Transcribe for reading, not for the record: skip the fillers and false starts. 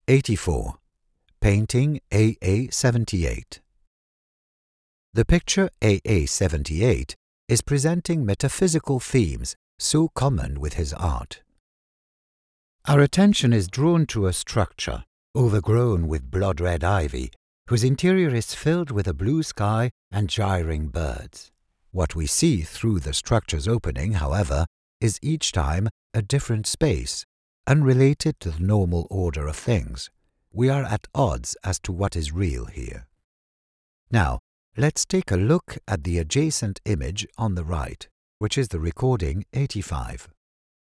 84. Painting AA78. The picture AA78 is presenting metaphysical themes so common with his art. Our attention is drawn to a structure overgrown with blood-red ivy, whose interior is filled with a blue sky and gyring birds. What we see through the structure's opening, however, is each time a different space, unrelated to the normal order of things. We are at odds as to what is real here. Now, let's take a look at the adjacent image on the right, which is the recording 85.